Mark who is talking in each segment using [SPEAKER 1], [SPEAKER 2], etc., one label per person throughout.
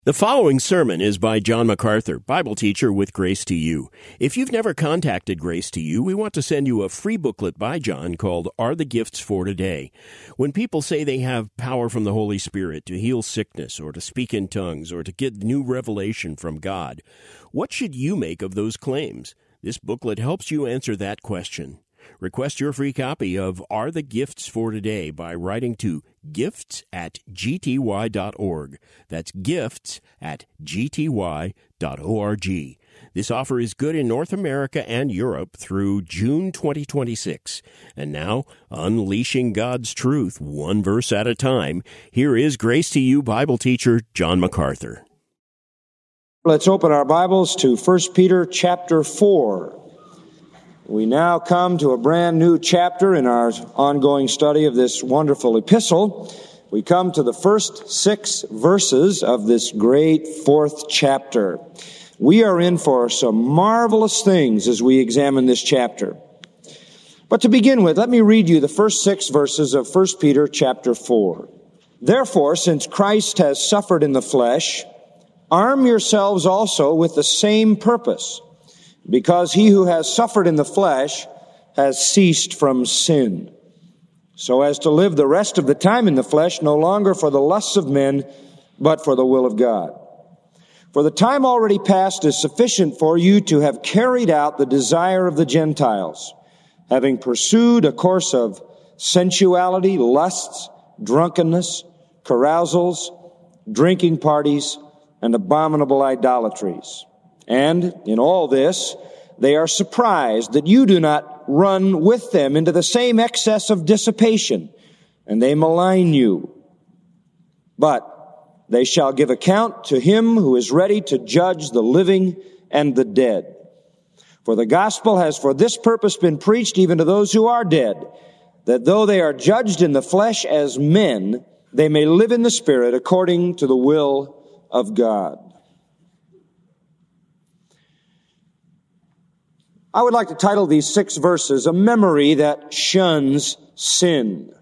[SPEAKER 1] The following sermon is by John MacArthur, Bible teacher with Grace to You. If you've never contacted Grace to You, we want to send you a free booklet by John called Are the Gifts for Today? When people say they have power from the Holy Spirit to heal sickness or to speak in tongues or to get new revelation from God, what should you make of those claims? This booklet helps you answer that question. Request your free copy of Are the Gifts for Today by writing to gifts@gty.org. That's gifts@gty.org. This offer is good in North America and Europe through June 2026. And now, unleashing God's truth one verse at a time, here is Grace to You Bible teacher John MacArthur.
[SPEAKER 2] Let's open our Bibles to 1 Peter chapter 4. We now come to a brand new chapter in our ongoing study of this wonderful epistle. We come to the first 6 verses of this great 4th chapter. We are in for some marvelous things as we examine this chapter. But to begin with, let me read you the first 6 verses of 1 Peter chapter 4. Therefore, since Christ has suffered in the flesh, arm yourselves also with the same purpose, because he who has suffered in the flesh has ceased from sin, so as to live the rest of the time in the flesh, no longer for the lusts of men, but for the will of God. For the time already past is sufficient for you to have carried out the desire of the Gentiles, having pursued a course of sensuality, lusts, drunkenness, carousals, drinking parties, and abominable idolatries. And in all this, they are surprised that you do not run with them into the same excess of dissipation, and they malign you. But they shall give account to him who is ready to judge the living and the dead. For the gospel has for this purpose been preached even to those who are dead, that though they are judged in the flesh as men, they may live in the Spirit according to the will of God. I would like to title these 6 verses, A Memory That Shuns Sin.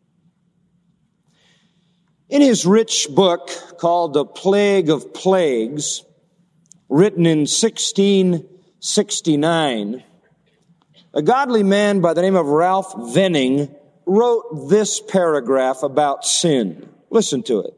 [SPEAKER 2] In his rich book called The Plague of Plagues, written in 1669, a godly man by the name of Ralph Venning wrote this paragraph about sin. Listen to it.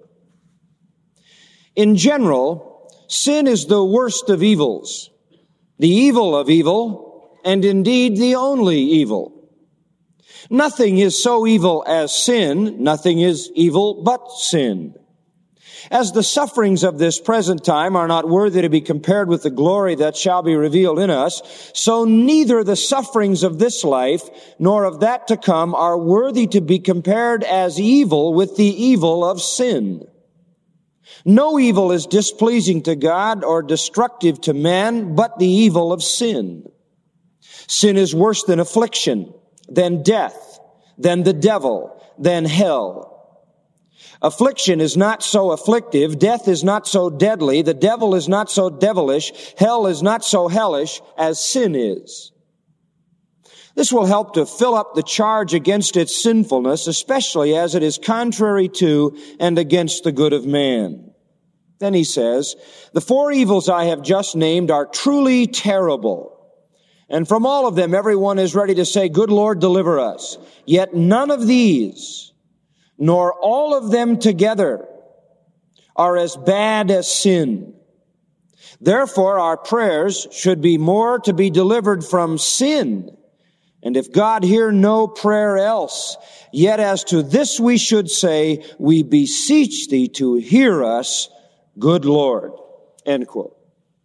[SPEAKER 2] In general, sin is the worst of evils, the evil of evil, and indeed the only evil. Nothing is so evil as sin, nothing is evil but sin. As the sufferings of this present time are not worthy to be compared with the glory that shall be revealed in us, so neither the sufferings of this life nor of that to come are worthy to be compared as evil with the evil of sin. No evil is displeasing to God or destructive to man but the evil of sin. Sin is worse than affliction, than death, than the devil, than hell. Affliction is not so afflictive, death is not so deadly, the devil is not so devilish, hell is not so hellish as sin is. This will help to fill up the charge against its sinfulness, especially as it is contrary to and against the good of man. Then he says, the 4 evils I have just named are truly terrible. And from all of them, everyone is ready to say, good Lord, deliver us. Yet none of these, nor all of them together, are as bad as sin. Therefore, our prayers should be more to be delivered from sin. And if God hear no prayer else, yet as to this we should say, we beseech thee to hear us, good Lord. End quote.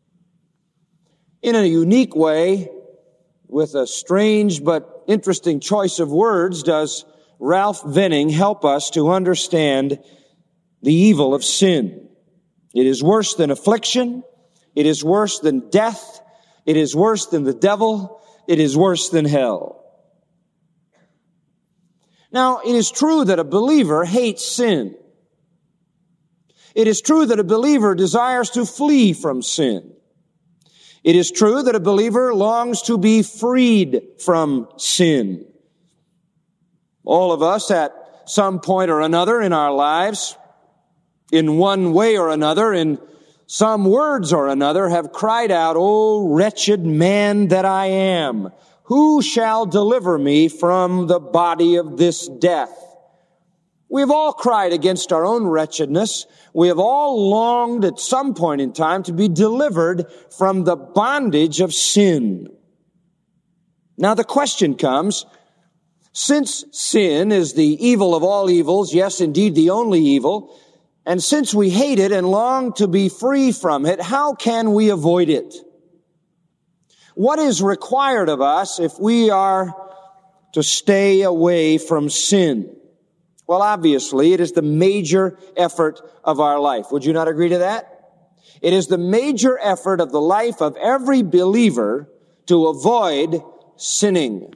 [SPEAKER 2] In a unique way, with a strange but interesting choice of words, does Ralph Venning help us to understand the evil of sin. It is worse than affliction. It is worse than death. It is worse than the devil. It is worse than hell. Now, it is true that a believer hates sin. It is true that a believer desires to flee from sin. It is true that a believer longs to be freed from sin. All of us at some point or another in our lives in one way or another, in some words or another, have cried out, "O wretched man that I am, who shall deliver me from the body of this death?" We've all cried against our own wretchedness. We have all longed at some point in time to be delivered from the bondage of sin. Now the question comes, since sin is the evil of all evils, yes, indeed the only evil, and since we hate it and long to be free from it, how can we avoid it? What is required of us if we are to stay away from sin? Well, obviously, it is the major effort of our life. Would you not agree to that? It is the major effort of the life of every believer to avoid sinning.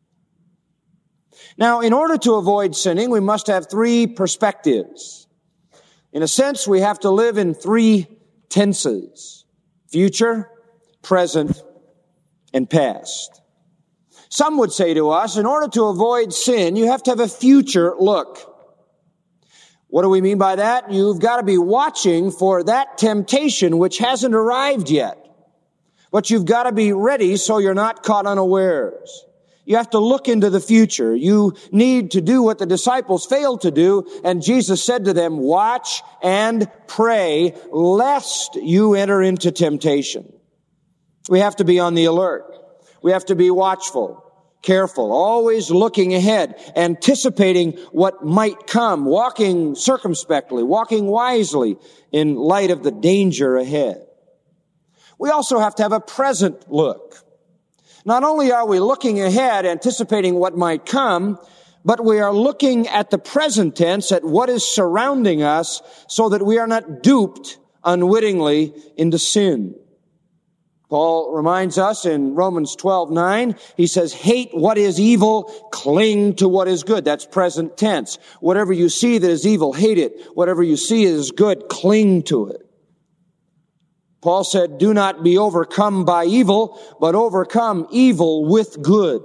[SPEAKER 2] Now, in order to avoid sinning, we must have three perspectives. In a sense, we have to live in three tenses: future, present, and past. Some would say to us, in order to avoid sin, you have to have a future look. What do we mean by that? You've got to be watching for that temptation which hasn't arrived yet. But you've got to be ready so you're not caught unawares. You have to look into the future. You need to do what the disciples failed to do, and Jesus said to them, "Watch and pray, lest you enter into temptation." We have to be on the alert. We have to be watchful, careful, always looking ahead, anticipating what might come, walking circumspectly, walking wisely in light of the danger ahead. We also have to have a present look. Not only are we looking ahead, anticipating what might come, but we are looking at the present tense, at what is surrounding us, so that we are not duped unwittingly into sin. Paul reminds us in Romans 12:9, he says, "Hate what is evil, cling to what is good." That's present tense. Whatever you see that is evil, hate it. Whatever you see that is good, cling to it. Paul said, "Do not be overcome by evil, but overcome evil with good."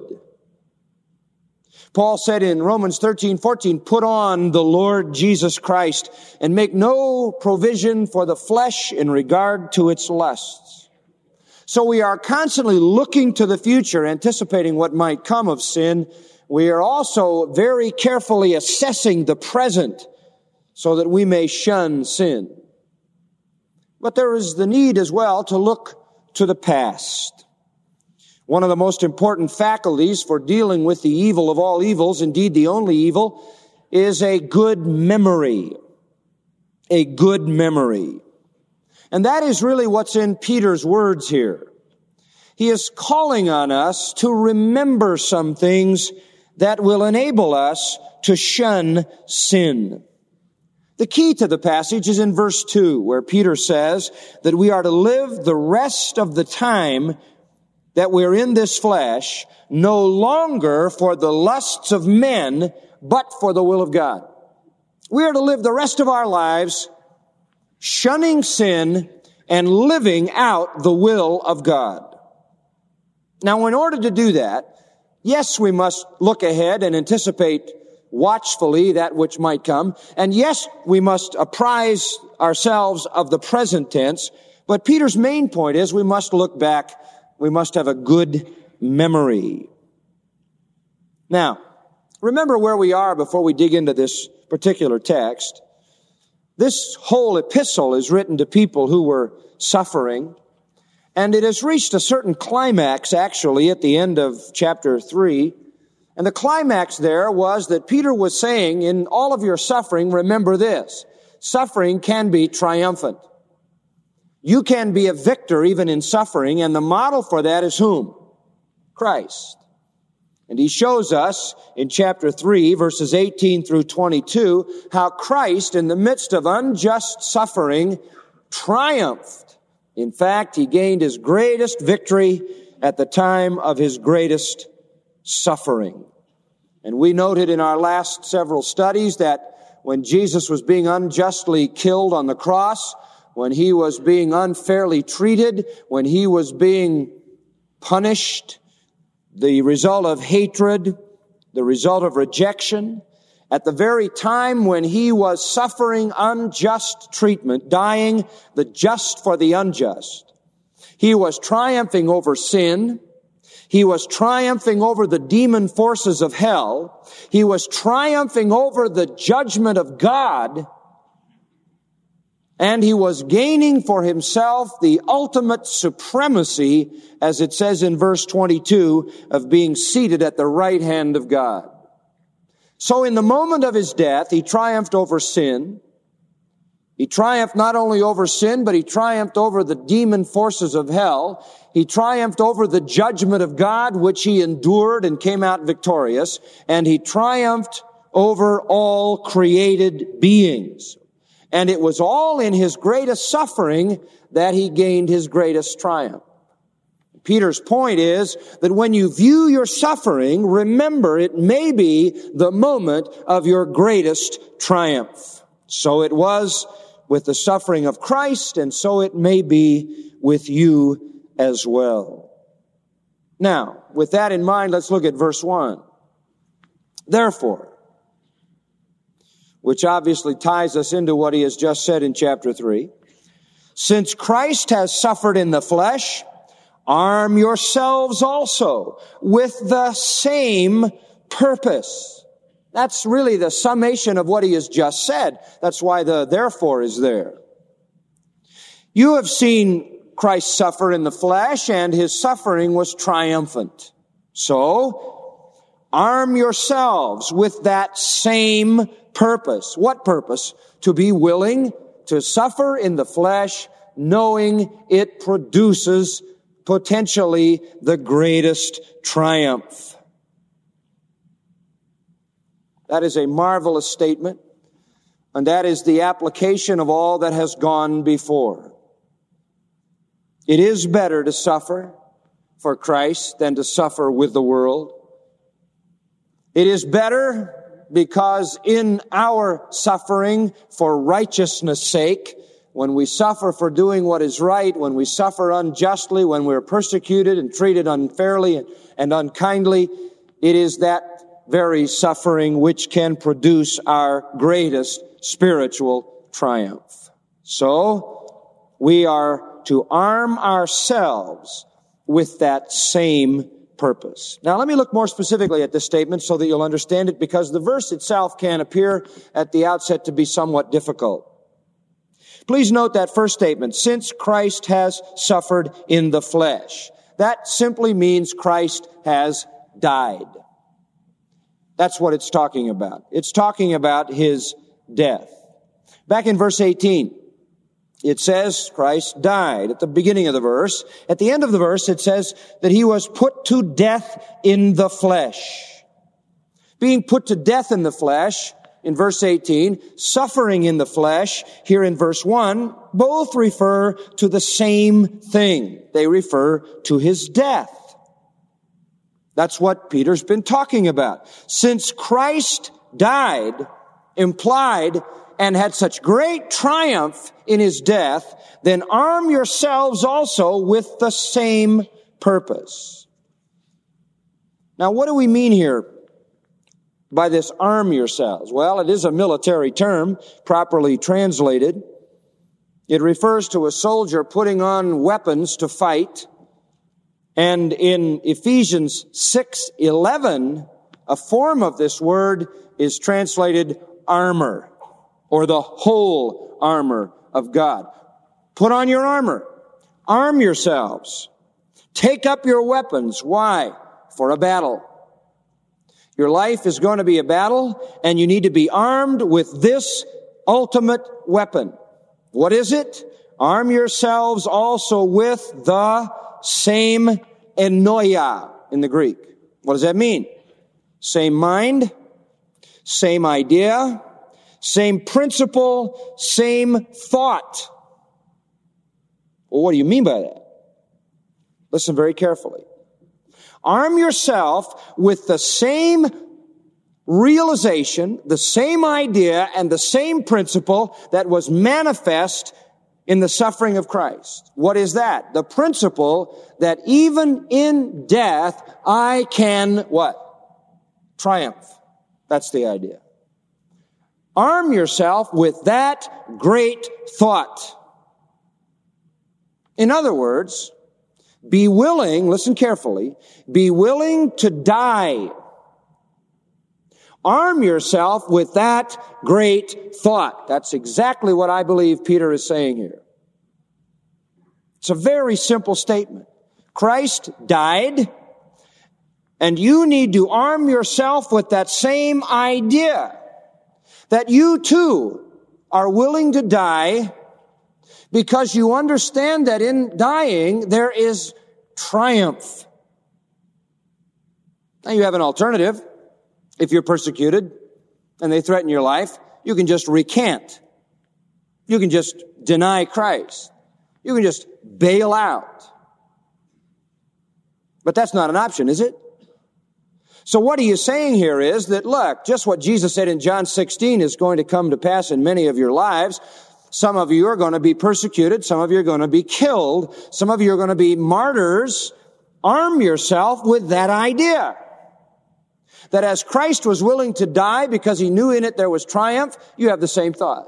[SPEAKER 2] Paul said in Romans 13:14, "Put on the Lord Jesus Christ and make no provision for the flesh in regard to its lusts." So we are constantly looking to the future, anticipating what might come of sin. We are also very carefully assessing the present so that we may shun sin. But there is the need as well to look to the past. One of the most important faculties for dealing with the evil of all evils, indeed the only evil, is a good memory. A good memory. And that is really what's in Peter's words here. He is calling on us to remember some things that will enable us to shun sin. The key to the passage is in verse 2, where Peter says that we are to live the rest of the time that we're in this flesh, no longer for the lusts of men, but for the will of God. We are to live the rest of our lives shunning sin and living out the will of God. Now, in order to do that, yes, we must look ahead and anticipate watchfully that which might come. And yes, we must apprise ourselves of the present tense. But Peter's main point is we must look back. We must have a good memory. Now, remember where we are before we dig into this particular text. This whole epistle is written to people who were suffering, and it has reached a certain climax, actually, at the end of chapter 3. And the climax there was that Peter was saying, in all of your suffering, remember this: suffering can be triumphant. You can be a victor even in suffering, and the model for that is whom? Christ. And he shows us in chapter 3, verses 18 through 22, how Christ, in the midst of unjust suffering, triumphed. In fact, he gained his greatest victory at the time of his greatest suffering. And we noted in our last several studies that when Jesus was being unjustly killed on the cross, when he was being unfairly treated, when he was being punished, the result of hatred, the result of rejection, at the very time when he was suffering unjust treatment, dying the just for the unjust, he was triumphing over sin. He was triumphing over the demon forces of hell. He was triumphing over the judgment of God. And he was gaining for himself the ultimate supremacy, as it says in verse 22, of being seated at the right hand of God. So in the moment of his death, he triumphed over sin. He triumphed not only over sin, but he triumphed over the demon forces of hell. He triumphed over the judgment of God, which he endured and came out victorious. And he triumphed over all created beings. And it was all in his greatest suffering that he gained his greatest triumph. Peter's point is that when you view your suffering, remember it may be the moment of your greatest triumph. So it was with the suffering of Christ, and so it may be with you as well. Now, with that in mind, let's look at verse 1. Therefore, which obviously ties us into what he has just said in chapter 3. Since Christ has suffered in the flesh, arm yourselves also with the same purpose. That's really the summation of what he has just said. That's why the therefore is there. You have seen Christ suffer in the flesh, and his suffering was triumphant. So, arm yourselves with that same purpose. What purpose? To be willing to suffer in the flesh, knowing it produces potentially the greatest triumph. That is a marvelous statement, and that is the application of all that has gone before. It is better to suffer for Christ than to suffer with the world. It is better because in our suffering for righteousness' sake, when we suffer for doing what is right, when we suffer unjustly, when we're persecuted and treated unfairly and unkindly, it is that very suffering which can produce our greatest spiritual triumph. So, we are to arm ourselves with that same purpose. Now, let me look more specifically at this statement so that you'll understand it, because the verse itself can appear at the outset to be somewhat difficult. Please note that first statement, since Christ has suffered in the flesh. That simply means Christ has died. That's what it's talking about. It's talking about his death. Back in verse 18, it says Christ died at the beginning of the verse. At the end of the verse, it says that he was put to death in the flesh. Being put to death in the flesh, in verse 18, suffering in the flesh, here in verse 1, both refer to the same thing. They refer to his death. That's what Peter's been talking about. Since Christ died, implied, and had such great triumph in his death, then arm yourselves also with the same purpose. Now, what do we mean here by this arm yourselves? Well, it is a military term, properly translated. It refers to a soldier putting on weapons to fight. And in Ephesians 6:11, a form of this word is translated armor, or the whole armor of God. Put on your armor. Arm yourselves. Take up your weapons. Why? For a battle. Your life is going to be a battle, and you need to be armed with this ultimate weapon. What is it? Arm yourselves also with the same enoia in the Greek. What does that mean? Same mind, same idea, same principle, same thought. Well, what do you mean by that? Listen very carefully. Arm yourself with the same realization, the same idea, and the same principle that was manifest in the suffering of Christ. What is that? The principle that even in death, I can, what? Triumph. That's the idea. Arm yourself with that great thought. In other words, be willing, listen carefully, be willing to die. Arm yourself with that great thought. That's exactly what I believe Peter is saying here. It's a very simple statement. Christ died, and you need to arm yourself with that same idea, that you too are willing to die because you understand that in dying there is triumph. Now you have an alternative. If you're persecuted and they threaten your life, you can just recant. You can just deny Christ. You can just bail out. But that's not an option, is it? So what he is saying here is that, look, just what Jesus said in John 16 is going to come to pass in many of your lives. Some of you are going to be persecuted. Some of you are going to be killed. Some of you are going to be martyrs. Arm yourself with that idea. That as Christ was willing to die because he knew in it there was triumph, you have the same thought.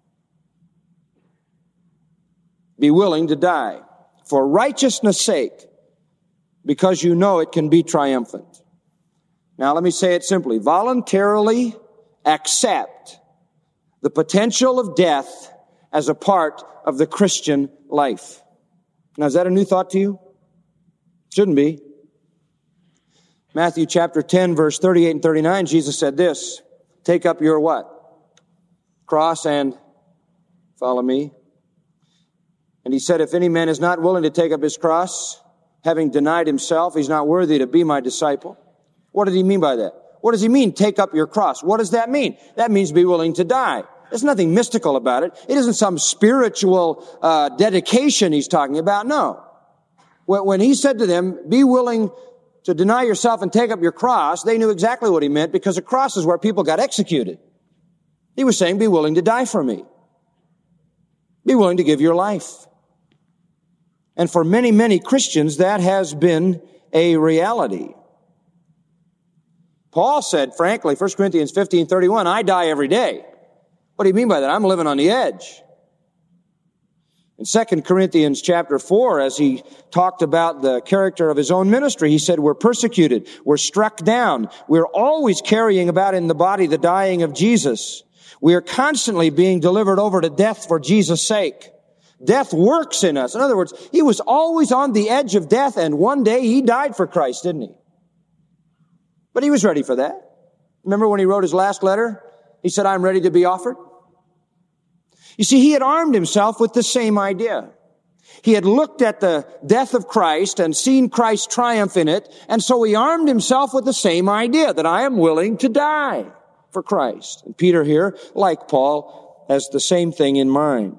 [SPEAKER 2] Be willing to die for righteousness' sake because you know it can be triumphant. Now let me say it simply. Voluntarily accept the potential of death as a part of the Christian life. Now is that a new thought to you? Shouldn't be. Matthew chapter 10, verse 38 and 39, Jesus said this, take up your what? Cross and follow me. And he said, if any man is not willing to take up his cross, having denied himself, he's not worthy to be my disciple. What did he mean by that? What does he mean, take up your cross? What does that mean? That means be willing to die. There's nothing mystical about it. It isn't some spiritual dedication he's talking about. No. When he said to them, be willing to deny yourself and take up your cross, they knew exactly what he meant because a cross is where people got executed. He was saying, be willing to die for me. Be willing to give your life. And for many, many Christians, that has been a reality. Paul said, frankly, 1 Corinthians 15:31, I die every day. What do you mean by that? I'm living on the edge. In 2 Corinthians chapter 4, as he talked about the character of his own ministry, he said, we're persecuted, we're struck down, we're always carrying about in the body the dying of Jesus. We are constantly being delivered over to death for Jesus' sake. Death works in us. In other words, he was always on the edge of death, and one day he died for Christ, didn't he? But he was ready for that. Remember when he wrote his last letter? He said, I'm ready to be offered. You see, he had armed himself with the same idea. He had looked at the death of Christ and seen Christ's triumph in it, and so he armed himself with the same idea, that I am willing to die for Christ. And Peter here, like Paul, has the same thing in mind.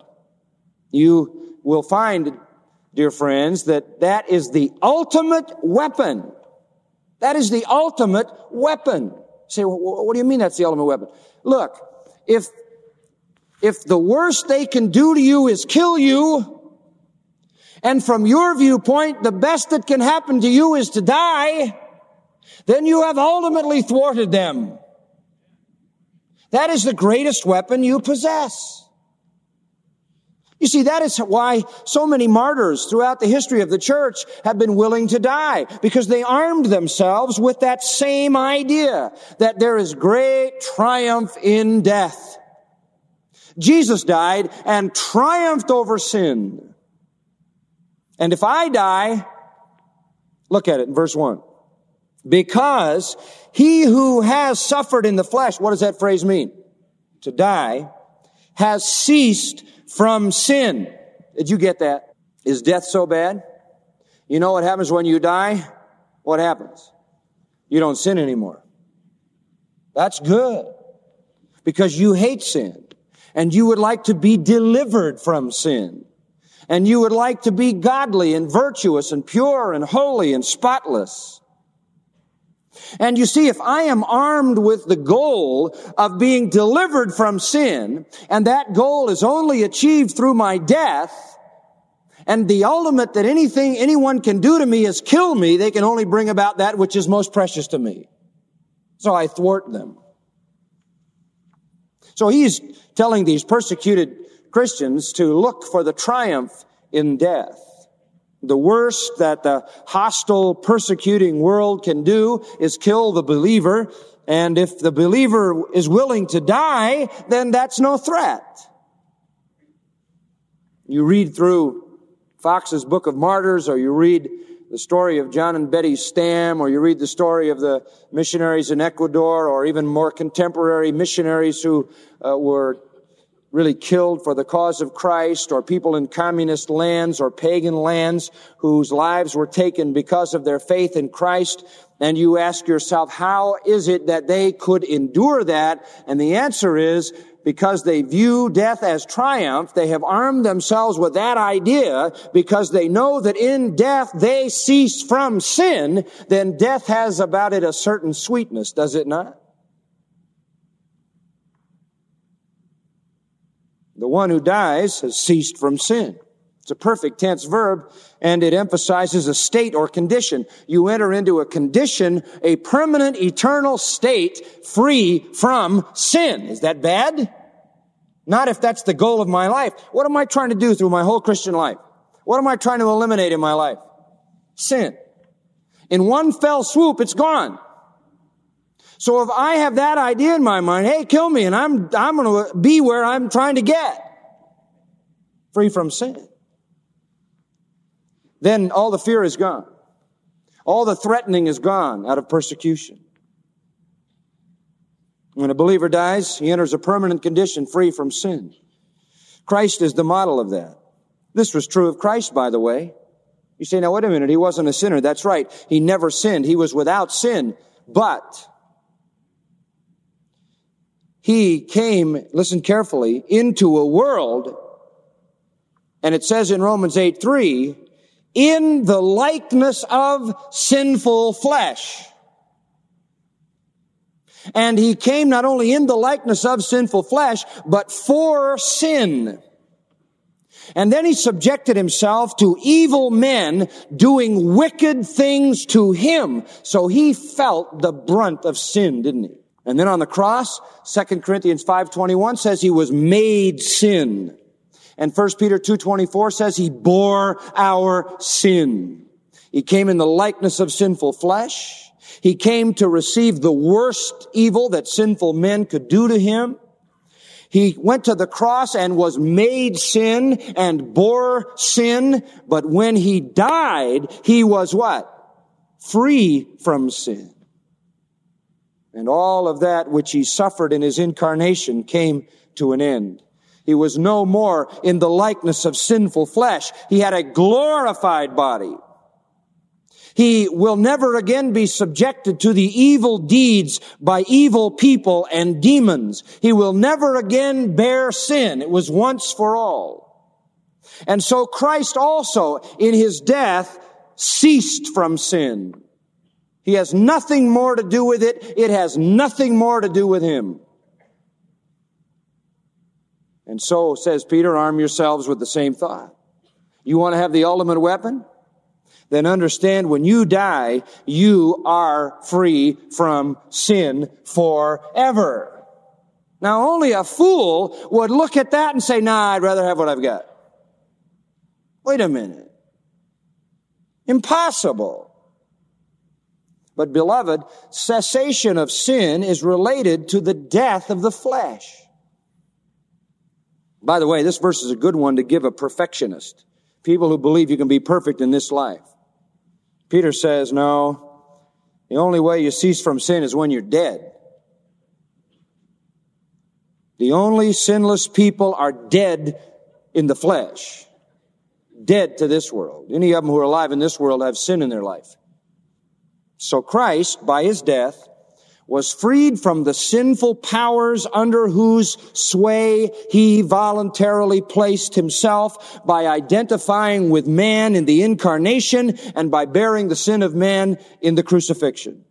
[SPEAKER 2] You will find, dear friends, that is the ultimate weapon. That is the ultimate weapon. You say, well, what do you mean that's the ultimate weapon? Look, if the worst they can do to you is kill you, and from your viewpoint, the best that can happen to you is to die, then you have ultimately thwarted them. That is the greatest weapon you possess. You see, that is why so many martyrs throughout the history of the church have been willing to die, because they armed themselves with that same idea, that there is great triumph in death. Jesus died and triumphed over sin. And if I die, look at it in verse 1. Because he who has suffered in the flesh, what does that phrase mean? To die, has ceased from sin. Did you get that? Is death so bad? You know what happens when you die? What happens? You don't sin anymore. That's good. Because you hate sin. And you would like to be delivered from sin. And you would like to be godly and virtuous and pure and holy and spotless. And you see, if I am armed with the goal of being delivered from sin, and that goal is only achieved through my death, and the ultimate that anyone can do to me is kill me, they can only bring about that which is most precious to me. So I thwart them. So he's telling these persecuted Christians to look for the triumph in death. The worst that the hostile, persecuting world can do is kill the believer. And if the believer is willing to die, then that's no threat. You read through Fox's Book of Martyrs, or you read the story of John and Betty Stam, or you read the story of the missionaries in Ecuador, or even more contemporary missionaries who were really killed for the cause of Christ, or people in communist lands or pagan lands whose lives were taken because of their faith in Christ. And you ask yourself, how is it that they could endure that? And the answer is, because they view death as triumph. They have armed themselves with that idea because they know that in death they cease from sin. Then death has about it a certain sweetness, does it not? The one who dies has ceased from sin. It's a perfect tense verb, and it emphasizes a state or condition. You enter into a condition, a permanent, eternal state, free from sin. Is that bad? Not if that's the goal of my life. What am I trying to do through my whole Christian life? What am I trying to eliminate in my life? Sin. In one fell swoop, it's gone. So if I have that idea in my mind, hey, kill me, and I'm going to be where I'm trying to get, free from sin, then all the fear is gone. All the threatening is gone out of persecution. When a believer dies, he enters a permanent condition free from sin. Christ is the model of that. This was true of Christ, by the way. You say, now wait a minute, he wasn't a sinner. That's right. He never sinned. He was without sin. But he came, listen carefully, into a world, and it says in Romans 8:3, in the likeness of sinful flesh. And he came not only in the likeness of sinful flesh, but for sin. And then he subjected himself to evil men doing wicked things to him. So he felt the brunt of sin, didn't he? And then on the cross, 2 Corinthians 5:21 says he was made sin. And 1 Peter 2:24 says he bore our sin. He came in the likeness of sinful flesh. He came to receive the worst evil that sinful men could do to him. He went to the cross and was made sin and bore sin. But when he died, he was what? Free from sin. And all of that which he suffered in his incarnation came to an end. He was no more in the likeness of sinful flesh. He had a glorified body. He will never again be subjected to the evil deeds by evil people and demons. He will never again bear sin. It was once for all. And so Christ also, in his death, ceased from sin. He has nothing more to do with it. It has nothing more to do with him. And so, says Peter, arm yourselves with the same thought. You want to have the ultimate weapon? Then understand when you die, you are free from sin forever. Now, only a fool would look at that and say, nah, I'd rather have what I've got. Wait a minute. Impossible. But beloved, cessation of sin is related to the death of the flesh. By the way, this verse is a good one to give a perfectionist. People who believe you can be perfect in this life. Peter says, no, the only way you cease from sin is when you're dead. The only sinless people are dead in the flesh. Dead to this world. Any of them who are alive in this world have sin in their life. So Christ, by his death, was freed from the sinful powers under whose sway he voluntarily placed himself by identifying with man in the incarnation and by bearing the sin of man in the crucifixion.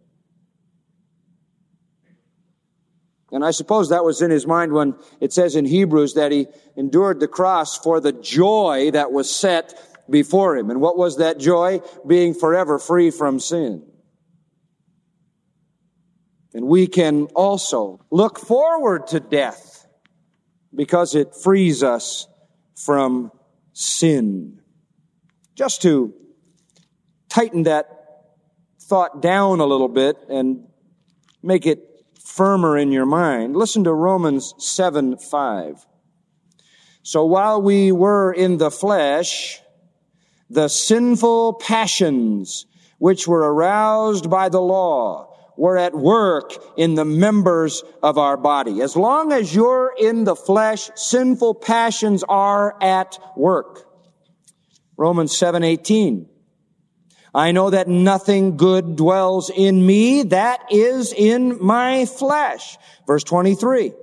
[SPEAKER 2] And I suppose that was in his mind when it says in Hebrews that he endured the cross for the joy that was set before him. And what was that joy? Being forever free from sin. And we can also look forward to death because it frees us from sin. Just to tighten that thought down a little bit and make it firmer in your mind, listen to Romans 7:5. So while we were in the flesh, the sinful passions which were aroused by the law were at work in the members of our body. As long as you're in the flesh, sinful passions are at work. Romans 7:18. I know that nothing good dwells in me, that is in my flesh. Verse 23.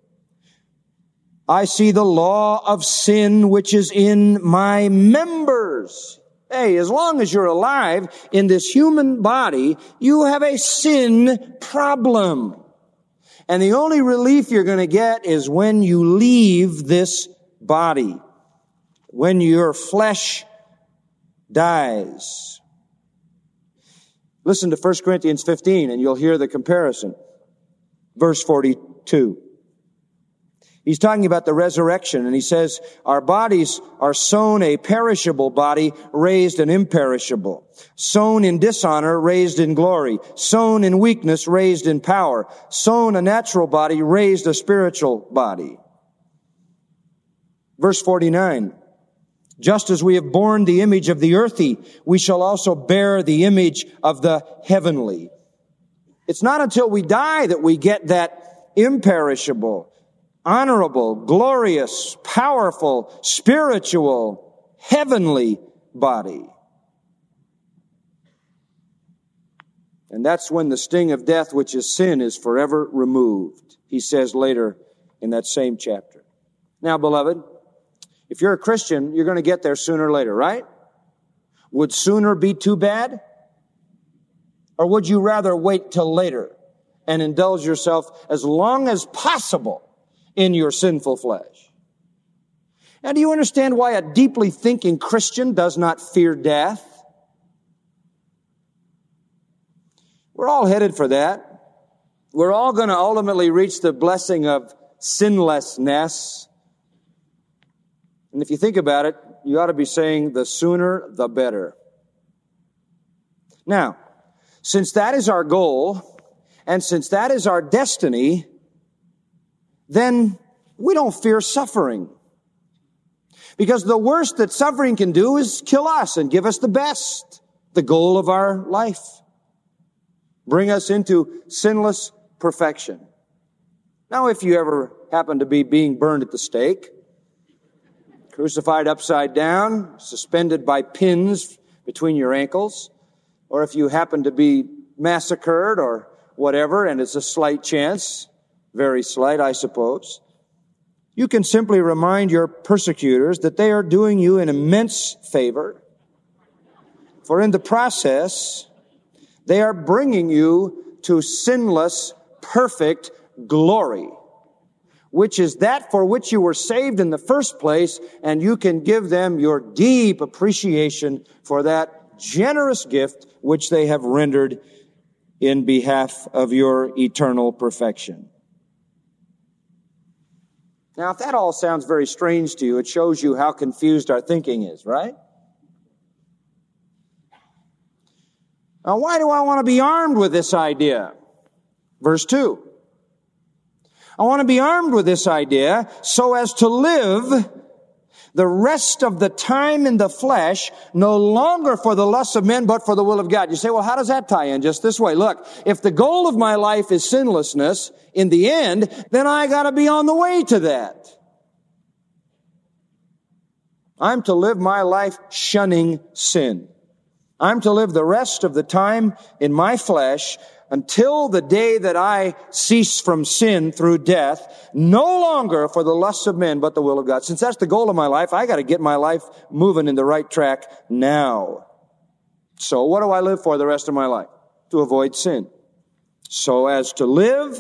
[SPEAKER 2] I see the law of sin which is in my members. Hey, as long as you're alive in this human body, you have a sin problem. And the only relief you're going to get is when you leave this body, when your flesh dies. Listen to 1 Corinthians 15 and you'll hear the comparison. Verse 42. He's talking about the resurrection, and he says, our bodies are sown a perishable body, raised an imperishable. Sown in dishonor, raised in glory. Sown in weakness, raised in power. Sown a natural body, raised a spiritual body. Verse 49. Just as we have borne the image of the earthy, we shall also bear the image of the heavenly. It's not until we die that we get that imperishable, honorable, glorious, powerful, spiritual, heavenly body. And that's when the sting of death, which is sin, is forever removed, he says later in that same chapter. Now, beloved, if you're a Christian, you're going to get there sooner or later, right? Would sooner be too bad? Or would you rather wait till later and indulge yourself as long as possible in your sinful flesh? Now, do you understand why a deeply thinking Christian does not fear death? We're all headed for that. We're all going to ultimately reach the blessing of sinlessness. And if you think about it, you ought to be saying the sooner the better. Now, since that is our goal, and since that is our destiny, then we don't fear suffering. Because the worst that suffering can do is kill us and give us the best, the goal of our life. Bring us into sinless perfection. Now, if you ever happen to be being burned at the stake, crucified upside down, suspended by pins between your ankles, or if you happen to be massacred or whatever, and it's a slight chance, very slight, I suppose, you can simply remind your persecutors that they are doing you an immense favor, for in the process, they are bringing you to sinless, perfect glory, which is that for which you were saved in the first place, and you can give them your deep appreciation for that generous gift which they have rendered in behalf of your eternal perfection. Now, if that all sounds very strange to you, it shows you how confused our thinking is, right? Now, why do I want to be armed with this idea? Verse 2. I want to be armed with this idea so as to live the rest of the time in the flesh, no longer for the lusts of men, but for the will of God. You say, well, how does that tie in? Just this way. Look, if the goal of my life is sinlessness in the end, then I got to be on the way to that. I'm to live my life shunning sin. I'm to live the rest of the time in my flesh until the day that I cease from sin through death, no longer for the lusts of men, but the will of God. Since that's the goal of my life, I got to get my life moving in the right track now. So what do I live for the rest of my life? To avoid sin. So as to live,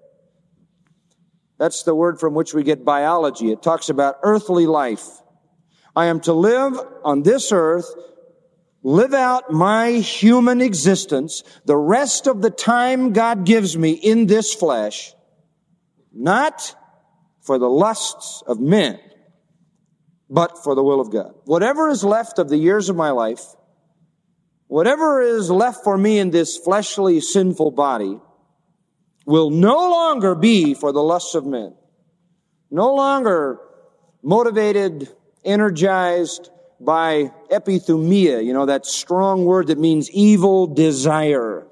[SPEAKER 2] that's the word from which we get biology. It talks about earthly life. I am to live on this earth, live out my human existence, the rest of the time God gives me in this flesh, not for the lusts of men, but for the will of God. Whatever is left of the years of my life, whatever is left for me in this fleshly, sinful body, will no longer be for the lusts of men. No longer motivated, energized by epithumia, that strong word that means evil desire.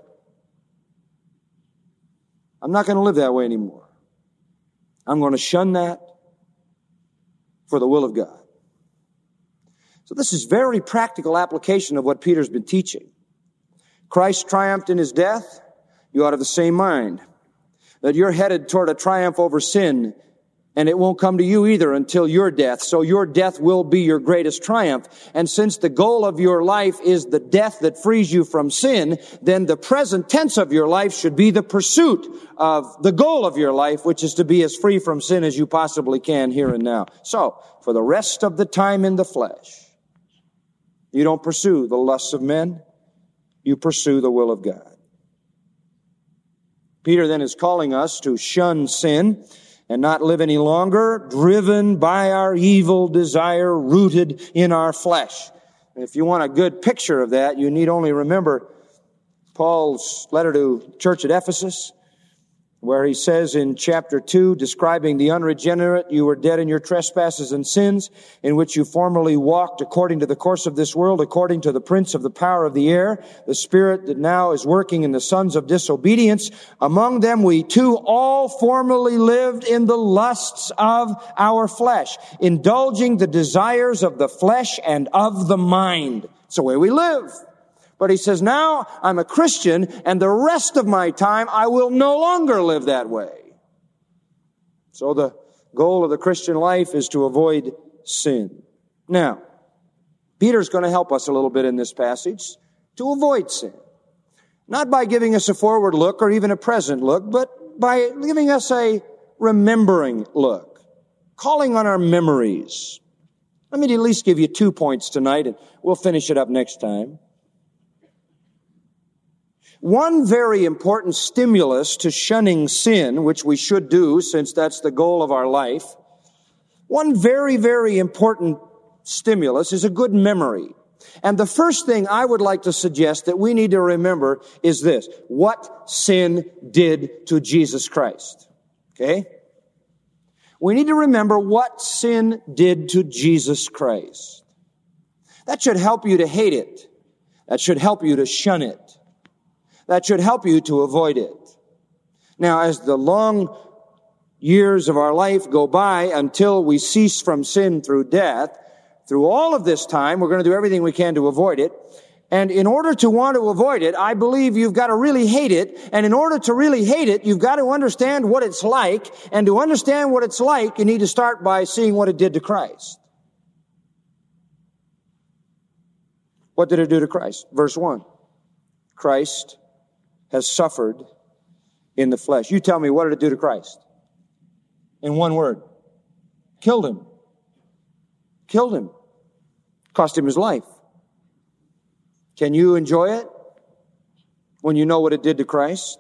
[SPEAKER 2] I'm not going to live that way anymore. I'm going to shun that for the will of God. So this is very practical application of what Peter's been teaching. Christ triumphed in his death. You ought to have the same mind. That you're headed toward a triumph over sin, and it won't come to you either until your death. So your death will be your greatest triumph. And since the goal of your life is the death that frees you from sin, then the present tense of your life should be the pursuit of the goal of your life, which is to be as free from sin as you possibly can here and now. So, for the rest of the time in the flesh, you don't pursue the lusts of men, you pursue the will of God. Peter then is calling us to shun sin and not live any longer driven by our evil desire rooted in our flesh. And if you want a good picture of that, you need only remember Paul's letter to church at Ephesus, where he says in chapter 2, describing the unregenerate, you were dead in your trespasses and sins, in which you formerly walked according to the course of this world, according to the prince of the power of the air, the spirit that now is working in the sons of disobedience. Among them we too all formerly lived in the lusts of our flesh, indulging the desires of the flesh and of the mind. It's the way we live. But he says, now I'm a Christian, and the rest of my time I will no longer live that way. So the goal of the Christian life is to avoid sin. Now, Peter's going to help us a little bit in this passage to avoid sin. Not by giving us a forward look or even a present look, but by giving us a remembering look, calling on our memories. Let me at least give you 2 points tonight, and we'll finish it up next time. One very important stimulus to shunning sin, which we should do since that's the goal of our life, one very, very important stimulus is a good memory. And the first thing I would like to suggest that we need to remember is this: what sin did to Jesus Christ. Okay? We need to remember what sin did to Jesus Christ. That should help you to hate it. That should help you to shun it. That should help you to avoid it. Now, as the long years of our life go by until we cease from sin through death, through all of this time, we're going to do everything we can to avoid it. And in order to want to avoid it, I believe you've got to really hate it. And in order to really hate it, you've got to understand what it's like. And to understand what it's like, you need to start by seeing what it did to Christ. What did it do to Christ? Verse 1. Christ has suffered in the flesh. You tell me, what did it do to Christ? In one word. Killed him. Killed him. Cost him his life. Can you enjoy it when you know what it did to Christ?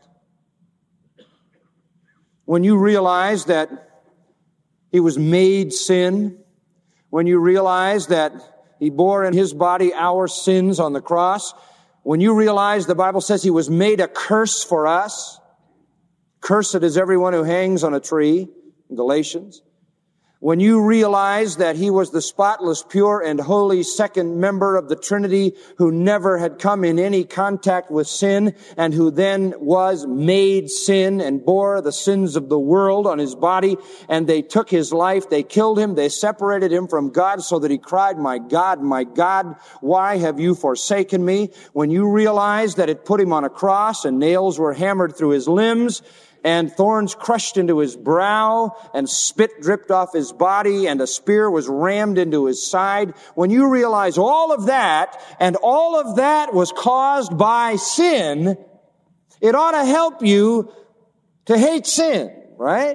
[SPEAKER 2] When you realize that he was made sin, when you realize that he bore in his body our sins on the cross, when you realize the Bible says he was made a curse for us, cursed is everyone who hangs on a tree, in Galatians. When you realize that he was the spotless, pure, and holy second member of the Trinity who never had come in any contact with sin and who then was made sin and bore the sins of the world on his body, and they took his life, they killed him, they separated him from God so that he cried, my God, why have you forsaken me? When you realize that it put him on a cross and nails were hammered through his limbs, and thorns crushed into his brow, and spit dripped off his body, and a spear was rammed into his side. When you realize all of that, and all of that was caused by sin, it ought to help you to hate sin, right?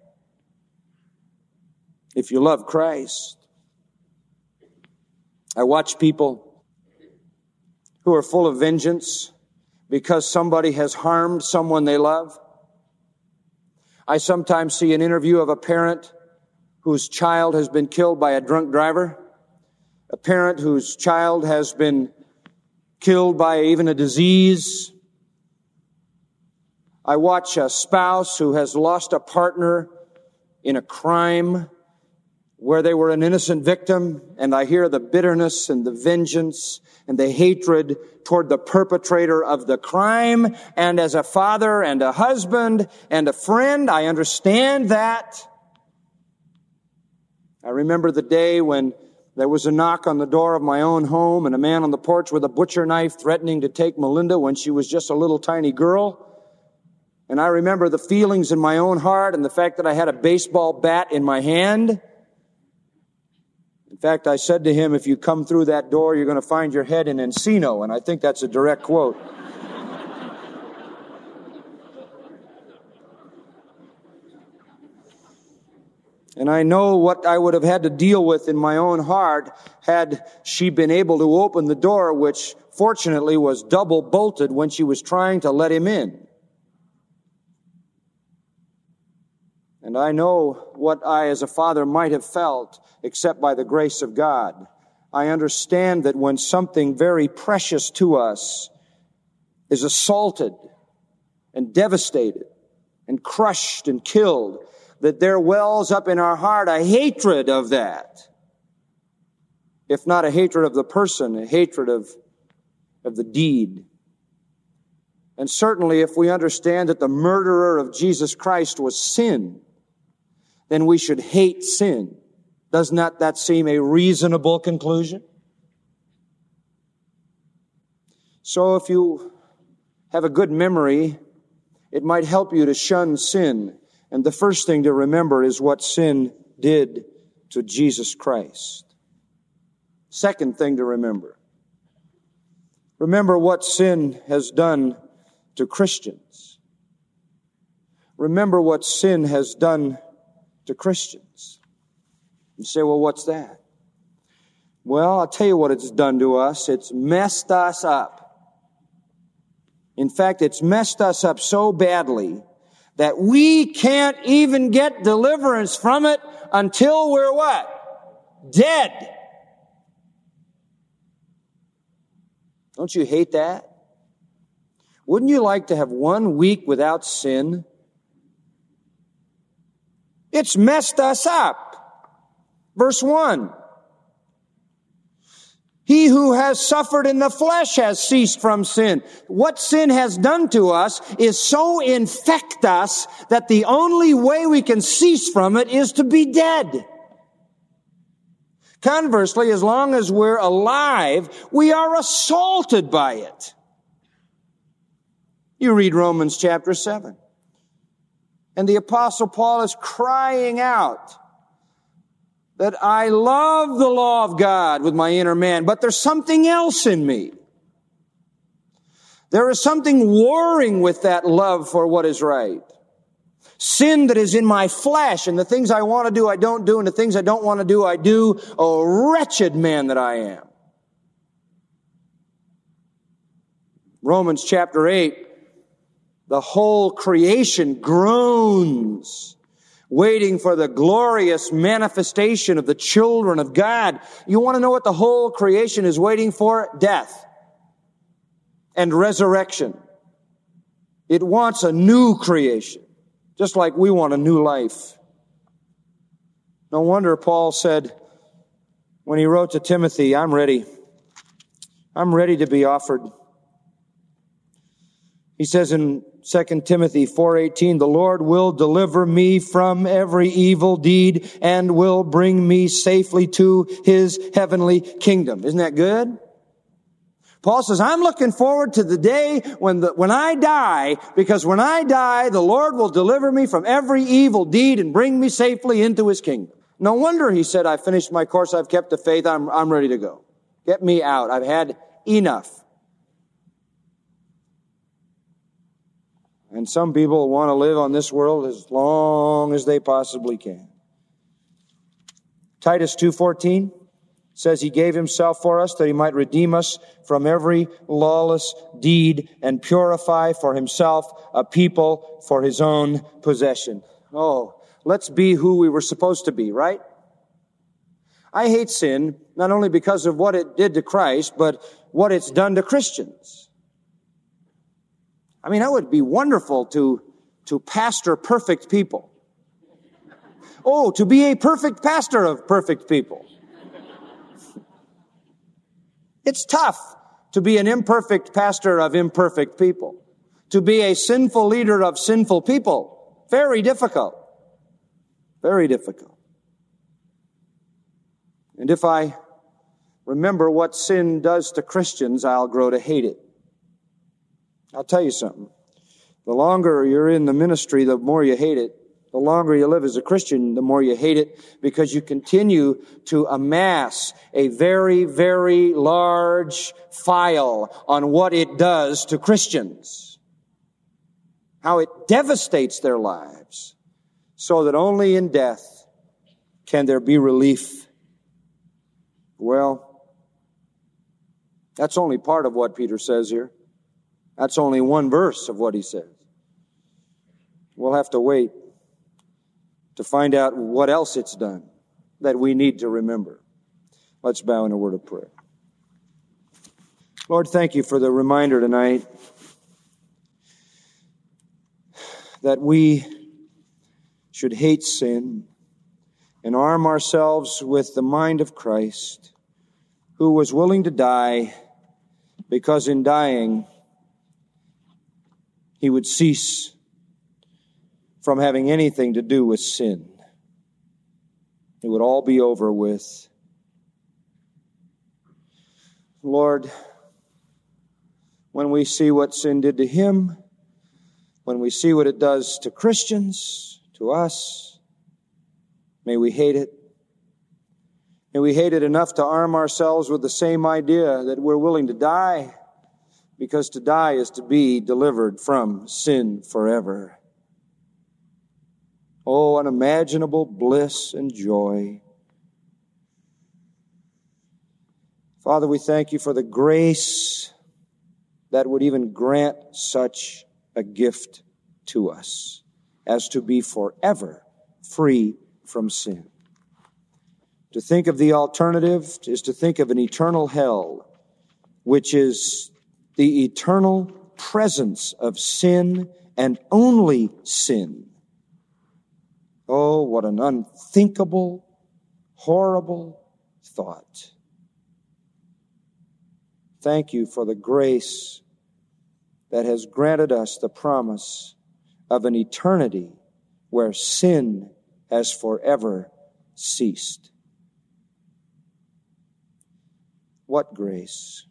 [SPEAKER 2] If you love Christ. I watch people who are full of vengeance because somebody has harmed someone they love. I sometimes see an interview of a parent whose child has been killed by a drunk driver, a parent whose child has been killed by even a disease. I watch a spouse who has lost a partner in a crime where they were an innocent victim, and I hear the bitterness and the vengeance and the hatred toward the perpetrator of the crime. And as a father and a husband and a friend, I understand that. I remember the day when there was a knock on the door of my own home and a man on the porch with a butcher knife threatening to take Melinda when she was just a little tiny girl. And I remember the feelings in my own heart and the fact that I had a baseball bat in my hand. In fact, I said to him, if you come through that door, you're going to find your head in Encino. And I think that's a direct quote. And I know what I would have had to deal with in my own heart had she been able to open the door, which fortunately was double bolted when she was trying to let him in. And I know what I as a father might have felt, except by the grace of God. I understand that when something very precious to us is assaulted and devastated and crushed and killed, that there wells up in our heart a hatred of that. If not a hatred of the person, a hatred of the deed. And certainly if we understand that the murderer of Jesus Christ was sin, then we should hate sin. Does not that seem a reasonable conclusion? So if you have a good memory, it might help you to shun sin. And the first thing to remember is what sin did to Jesus Christ. Second thing to remember. Remember what sin has done to Christians. Remember what sin has done to Christians. You say, well, what's that? Well, I'll tell you what it's done to us. It's messed us up. In fact, it's messed us up so badly that we can't even get deliverance from it until we're what? Dead. Don't you hate that? Wouldn't you like to have 1 week without sin? It's messed us up. Verse 1. He who has suffered in the flesh has ceased from sin. What sin has done to us is so infect us that the only way we can cease from it is to be dead. Conversely, as long as we're alive, we are assaulted by it. You read Romans chapter 7. And the Apostle Paul is crying out that I love the law of God with my inner man, but there's something else in me. There is something warring with that love for what is right. Sin that is in my flesh, and the things I want to do, I don't do, and the things I don't want to do, I do. Oh, wretched man that I am. Romans chapter 8, the whole creation groans, waiting for the glorious manifestation of the children of God. You want to know what the whole creation is waiting for? Death and resurrection. It wants a new creation, just like we want a new life. No wonder Paul said, when he wrote to Timothy, I'm ready. I'm ready to be offered. He says in 2 Timothy 4:18, the Lord will deliver me from every evil deed and will bring me safely to His heavenly kingdom. Isn't that good? Paul says, I'm looking forward to the day when I die, because when I die, the Lord will deliver me from every evil deed and bring me safely into His kingdom. No wonder he said, I finished my course, I've kept the faith, I'm ready to go. Get me out. I've had enough. And some people want to live on this world as long as they possibly can. Titus 2:14 says He gave Himself for us that He might redeem us from every lawless deed and purify for Himself a people for His own possession. Oh, let's be who we were supposed to be, right? I hate sin, not only because of what it did to Christ, but what it's done to Christians. I mean, that would be wonderful to pastor perfect people. Oh, to be a perfect pastor of perfect people. It's tough to be an imperfect pastor of imperfect people. To be a sinful leader of sinful people. Very difficult. Very difficult. And if I remember what sin does to Christians, I'll grow to hate it. I'll tell you something. The longer you're in the ministry, the more you hate it. The longer you live as a Christian, the more you hate it, because you continue to amass a very, very large file on what it does to Christians. How it devastates their lives, so that only in death can there be relief. Well, that's only part of what Peter says here. That's only one verse of what he says. We'll have to wait to find out what else it's done that we need to remember. Let's bow in a word of prayer. Lord, thank you for the reminder tonight that we should hate sin and arm ourselves with the mind of Christ, who was willing to die because in dying he would cease from having anything to do with sin. It would all be over with. Lord, when we see what sin did to him, when we see what it does to Christians, to us, may we hate it. May we hate it enough to arm ourselves with the same idea that we're willing to die, because to die is to be delivered from sin forever. Oh, unimaginable bliss and joy. Father, we thank you for the grace that would even grant such a gift to us as to be forever free from sin. To think of the alternative is to think of an eternal hell, which is the eternal presence of sin and only sin. Oh, what an unthinkable, horrible thought. Thank you for the grace that has granted us the promise of an eternity where sin has forever ceased. What grace!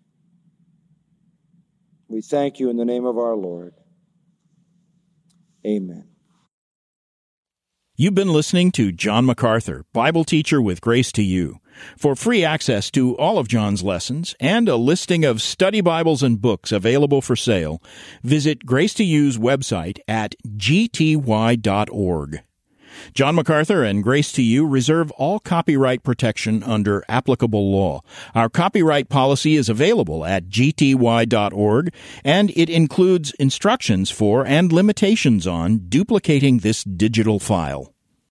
[SPEAKER 2] We thank you in the name of our Lord. Amen.
[SPEAKER 1] You've been listening to John MacArthur, Bible teacher with Grace to You. For free access to all of John's lessons and a listing of study Bibles and books available for sale, visit Grace to You's website at gty.org. John MacArthur and Grace to You reserve all copyright protection under applicable law. Our copyright policy is available at gty.org, and it includes instructions for and limitations on duplicating this digital file.